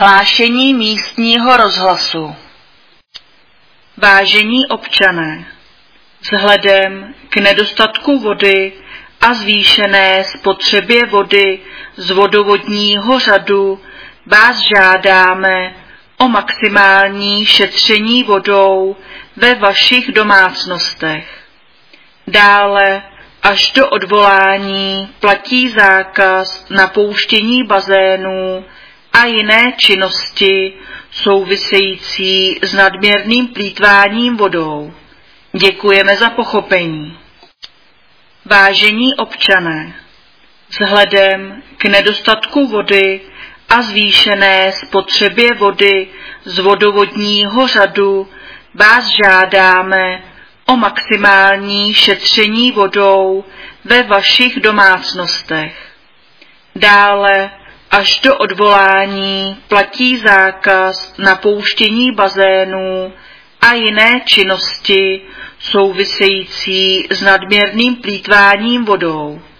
Hlášení místního rozhlasu. Vážení občané, vzhledem k nedostatku vody a zvýšené spotřebě vody z vodovodního řadu vás žádáme o maximální šetření vodou ve vašich domácnostech. Dále až do odvolání platí zákaz napouštění bazénů a jiné činnosti související s nadměrným plýtváním vodou. Děkujeme za pochopení. Vážení občané, vzhledem k nedostatku vody a zvýšené spotřebě vody z vodovodního řadu vás žádáme o maximální šetření vodou ve vašich domácnostech. Dále až do odvolání platí zákaz napouštění bazénů a jiné činnosti související s nadměrným plýtváním vodou.